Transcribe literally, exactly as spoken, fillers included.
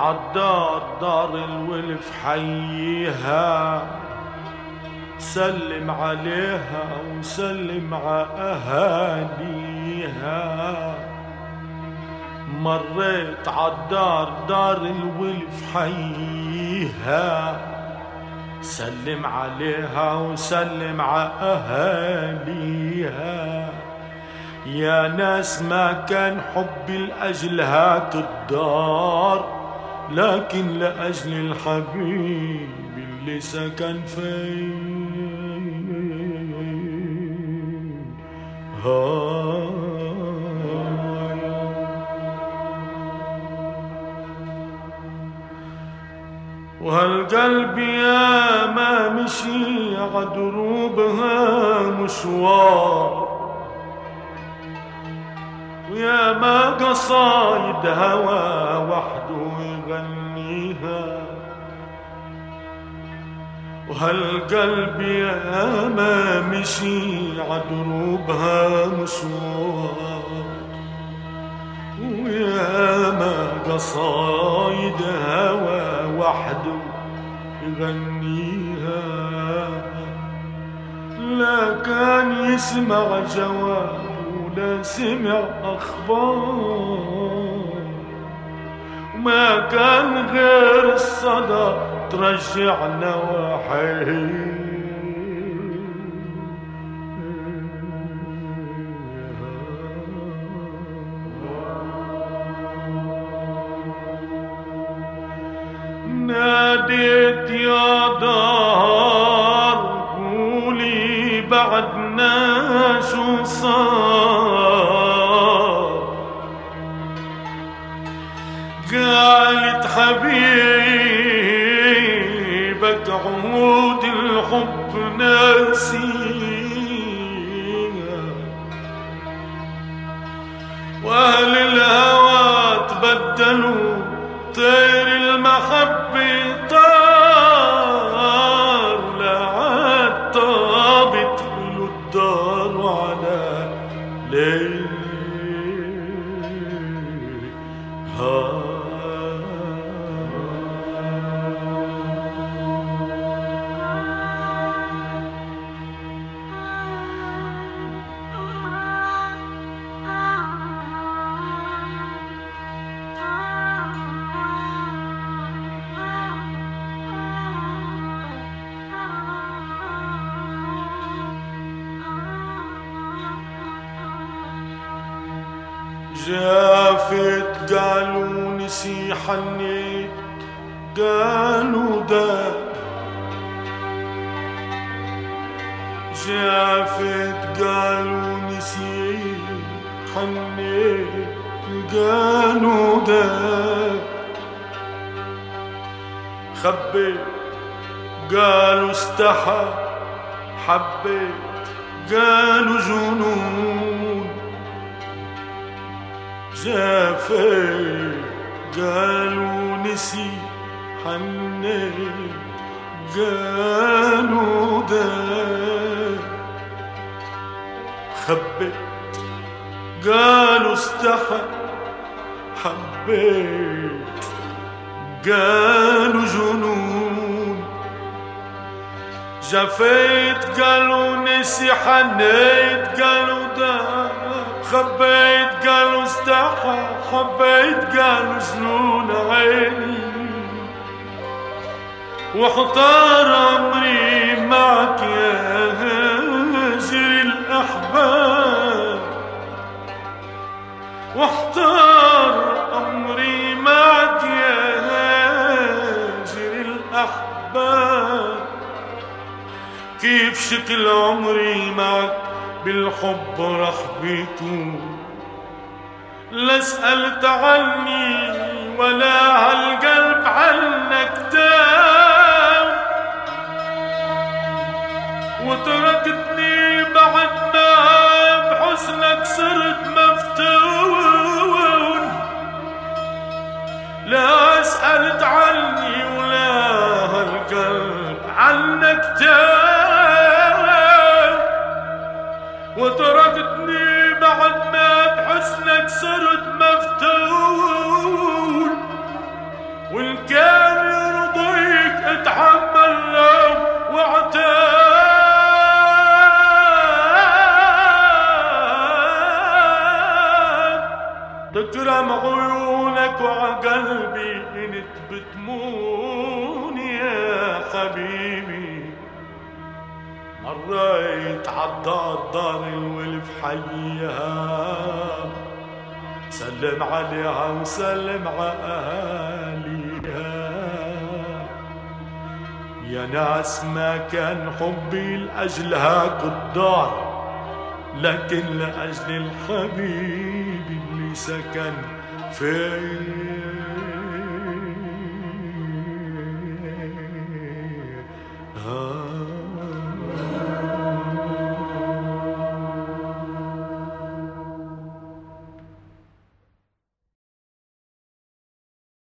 عالدار دار الولف حييها، سلم عليها وسلم ع أهاليها. مريت عالدار دار الولف حييها، سلم عليها وسلم ع أهاليها. يا ناس ما كان حبي لأجل هاك الدار، لكن لأجل الحبيب اللي سكن فيه. وهالقلب يا ما مشي عدروبها مشوار، ويا ما قصايد هوى وحده يغنيها. وهالقلب يا ما مشي عدروبها مشوار، ويا ما قصايد هوى وحده يغنيها. لا كان يسمع جواب ولا سمع أخبار، وما كان غير الصدى ترجعنا وحيد. ناديت يا دار قولي بعدنا شو صار، قالت حبيبك عمود الحب ناسيها، واهل الهوى تبدلوا طير المحبة طار، لعاد طابت له الدار على ليل. جافت قالوا نسي حنيت قالوا داب، جافت قالوا نسي حنيت قالوا داب، خبيت قالوا استحى حبيت قالوا جنون، جافيت قالوا نسي حنيت قالوا داب، خبيت قالوا استحى حبيت قالوا جنون، جافيت قالوا نسي حنيت قالوا داب، خبيت قالوا استحى حبيت قالوا جنون عيني. واحتار أمري معك يا هاجر الأحباب، واحتار أمري معك يا هاجر الأحباب. كيف شكل عمري معك بالحب رح بيكون، لا سألت عني ولا عالقلب عنك تاب، وتركتني بعد ما بحسنك صرت مفتون. لا سألت عني ولا عالقلب عنك تاب، وتركتني بعد ما بحسنك صرت مفتون. دمع عيونك وعقلبي انت بتمون يا حبيبي. مريت عالدار دار الولف حيها، سلم عليها وسلم على أهاليها. يا ناس ما كان حبي لأجلها الدار، لكن لأجل الحبيب اللي سكن في